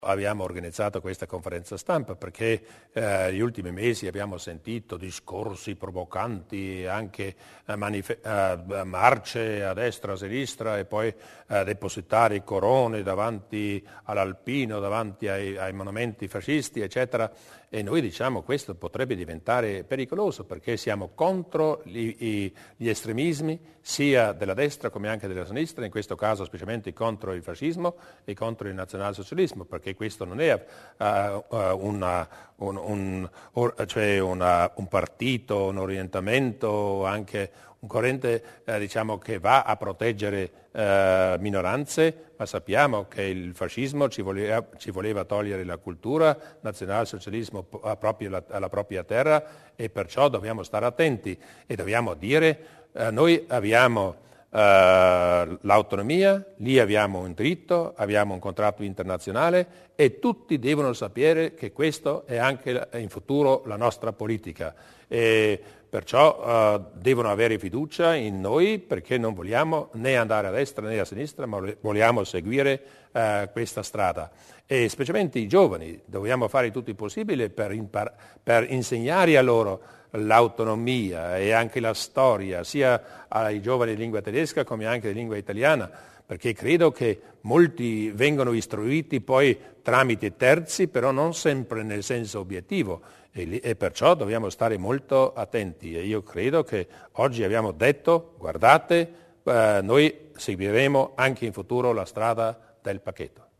Abbiamo organizzato questa conferenza stampa perché negli ultimi mesi abbiamo sentito discorsi provocanti, anche marce a destra, a sinistra e poi depositare corone davanti all'Alpino, davanti ai monumenti fascisti, eccetera. E noi diciamo che questo potrebbe diventare pericoloso perché siamo contro gli estremismi sia della destra come anche della sinistra, in questo caso specialmente contro il fascismo e contro il nazionalsocialismo, perché questo non è un partito, un orientamento, anche un corrente diciamo, che va a proteggere minoranze, ma sappiamo che il fascismo ci voleva togliere la cultura, il nazionalsocialismo proprio alla propria terra, e perciò dobbiamo stare attenti e dobbiamo dire noi abbiamo l'autonomia, lì abbiamo un diritto, abbiamo un contratto internazionale e tutti devono sapere che questo è anche in futuro la nostra politica. E perciò devono avere fiducia in noi perché non vogliamo né andare a destra né a sinistra, ma vogliamo seguire questa strada. E specialmente i giovani, dobbiamo fare tutto il possibile per insegnare a loro l'autonomia e anche la storia, sia ai giovani di lingua tedesca come anche di lingua italiana, perché credo che molti vengono istruiti poi tramite terzi, però non sempre nel senso obiettivo, e perciò dobbiamo stare molto attenti. E io credo che oggi abbiamo detto, guardate, noi seguiremo anche in futuro la strada del pacchetto.